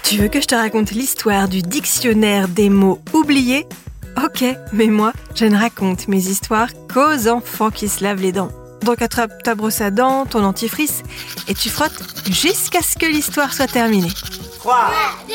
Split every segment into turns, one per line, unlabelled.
Tu veux que je te raconte l'histoire du dictionnaire des mots oubliés ? Ok, mais moi, je ne raconte mes histoires qu'aux enfants qui se lavent les dents. Donc attrape ta brosse à dents, ton dentifrice, et tu frottes jusqu'à ce que l'histoire soit terminée.
3, 2,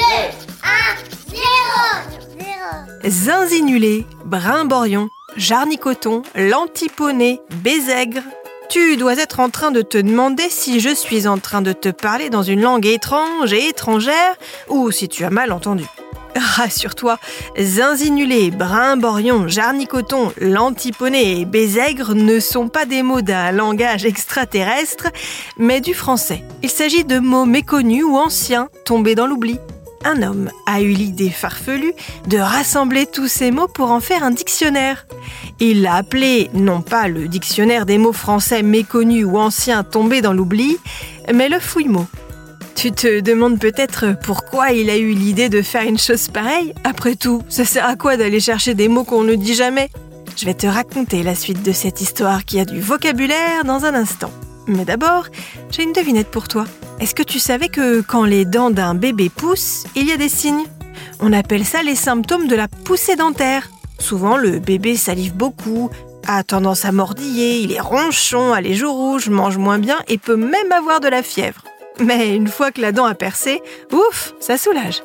1, 0.
Zinzinulé, brimborion, jarnicoton, lantiponné, bézègre. Tu dois être en train de te demander si je suis en train de te parler dans une langue étrange et étrangère ou si tu as mal entendu. Rassure-toi, zinzinulé, brimborion, jarnicoton, lantiponné et bézègre ne sont pas des mots d'un langage extraterrestre, mais du français. Il s'agit de mots méconnus ou anciens, tombés dans l'oubli. Un homme a eu l'idée farfelue de rassembler tous ces mots pour en faire un dictionnaire. Il l'a appelé non pas le dictionnaire des mots français méconnus ou anciens tombés dans l'oubli, mais le fouille-mots. Tu te demandes peut-être pourquoi il a eu l'idée de faire une chose pareille ? Après tout, ça sert à quoi d'aller chercher des mots qu'on ne dit jamais ? Je vais te raconter la suite de cette histoire qui a du vocabulaire dans un instant. Mais d'abord, j'ai une devinette pour toi. Est-ce que tu savais que quand les dents d'un bébé poussent, il y a des signes ? On appelle ça les symptômes de la poussée dentaire. Souvent, le bébé salive beaucoup, a tendance à mordiller, il est ronchon, a les joues rouges, mange moins bien et peut même avoir de la fièvre. Mais une fois que la dent a percé, ouf, ça soulage.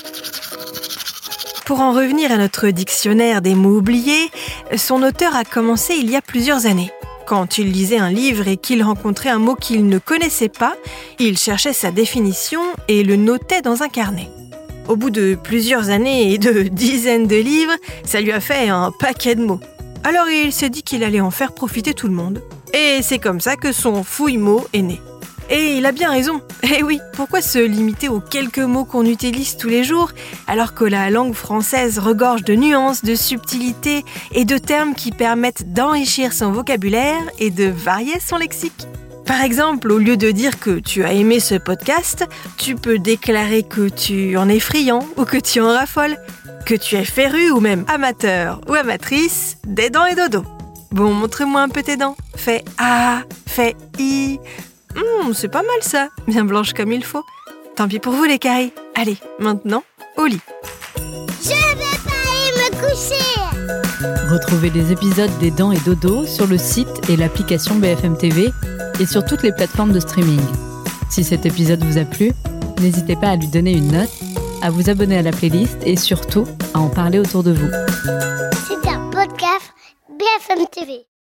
Pour en revenir à notre dictionnaire des mots oubliés, son auteur a commencé il y a plusieurs années. Quand il lisait un livre et qu'il rencontrait un mot qu'il ne connaissait pas, il cherchait sa définition et le notait dans un carnet. Au bout de plusieurs années et de dizaines de livres, ça lui a fait un paquet de mots. Alors il s'est dit qu'il allait en faire profiter tout le monde. Et c'est comme ça que son fouille-mots est né. Et il a bien raison. Eh oui, pourquoi se limiter aux quelques mots qu'on utilise tous les jours, alors que la langue française regorge de nuances, de subtilités et de termes qui permettent d'enrichir son vocabulaire et de varier son lexique ? Par exemple, au lieu de dire que tu as aimé ce podcast, tu peux déclarer que tu en es friand ou que tu en raffoles, que tu es féru ou même amateur ou amatrice des dents et dodo. Bon, montre-moi un peu tes dents. Fais A, fais I. C'est pas mal ça, bien blanche comme il faut. Tant pis pour vous les caries. Allez, maintenant, au lit.
Je vais pas aller me coucher.
Retrouvez les épisodes des Dents et Dodo sur le site et l'application BFM TV et sur toutes les plateformes de streaming. Si cet épisode vous a plu, n'hésitez pas à lui donner une note, à vous abonner à la playlist et surtout à en parler autour de vous.
C'est un podcast BFM TV.